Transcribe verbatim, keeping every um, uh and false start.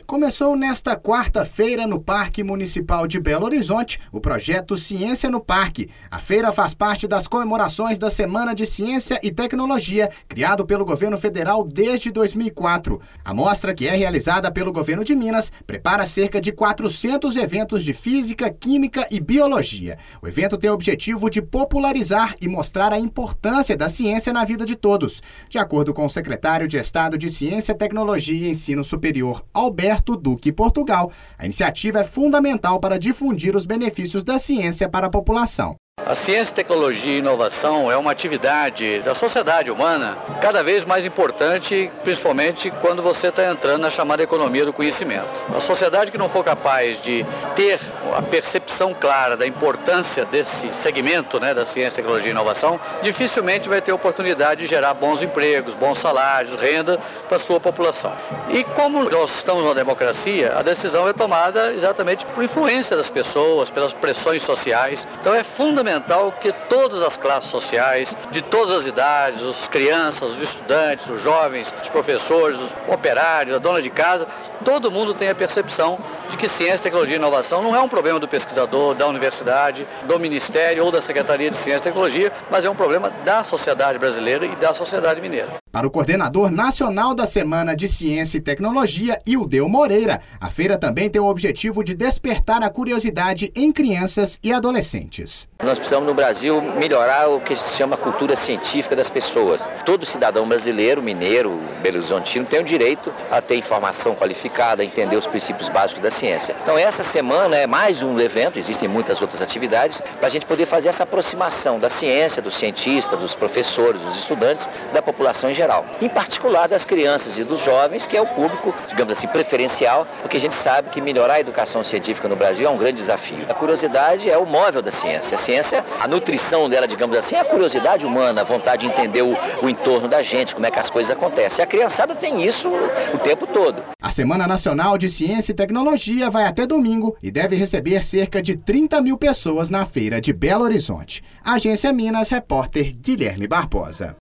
Começou nesta quarta-feira no Parque Municipal de Belo Horizonte o projeto Ciência no Parque. A feira faz parte das comemorações da Semana de Ciência e Tecnologia, criado pelo governo federal desde dois mil e quatro. A mostra, que é realizada pelo governo de Minas, prepara cerca de quatrocentos eventos de física, química e biologia. O evento tem o objetivo de popularizar e mostrar a importância da ciência na vida de todos. De acordo com o secretário de Estado de Ciência, Tecnologia e Ensino Superior, Alberto Duque Portugal, a iniciativa é fundamental para difundir os benefícios da ciência para a população. A ciência, tecnologia e inovação é uma atividade da sociedade humana cada vez mais importante, principalmente quando você está entrando na chamada economia do conhecimento. A sociedade que não for capaz de ter a percepção clara da importância desse segmento, né, da ciência, tecnologia e inovação, dificilmente vai ter oportunidade de gerar bons empregos, bons salários, renda para a sua população. E como nós estamos numa democracia, a decisão é tomada exatamente por influência das pessoas, pelas pressões sociais. Então é fundamental que todas as classes sociais, de todas as idades, as crianças, os estudantes, os jovens, os professores, os operários, a dona de casa, todo mundo tenha a percepção de que ciência, tecnologia e inovação não é um problema do pesquisador, da universidade, do Ministério ou da Secretaria de Ciência e Tecnologia, mas é um problema da sociedade brasileira e da sociedade mineira. Para o coordenador nacional da Semana de Ciência e Tecnologia, Ildeu Moreira, a feira também tem o objetivo de despertar a curiosidade em crianças e adolescentes. Nós precisamos, no Brasil, melhorar o que se chama cultura científica das pessoas. Todo cidadão brasileiro, mineiro, belo-horizontino, tem o direito a ter informação qualificada, a entender os princípios básicos da ciência. Então, essa semana é mais um evento, existem muitas outras atividades, para a gente poder fazer essa aproximação da ciência, dos cientistas, dos professores, dos estudantes, da população em geral. Em particular das crianças e dos jovens, que é o público, digamos assim, preferencial, porque a gente sabe que melhorar a educação científica no Brasil é um grande desafio. A curiosidade é o móvel da ciência. A ciência, a nutrição dela, digamos assim, é a curiosidade humana, a vontade de entender o, o entorno da gente, como é que as coisas acontecem. A criançada tem isso o tempo todo. A Semana Nacional de Ciência e Tecnologia vai até domingo e deve receber cerca de trinta mil pessoas na feira de Belo Horizonte. Agência Minas, repórter Guilherme Barbosa.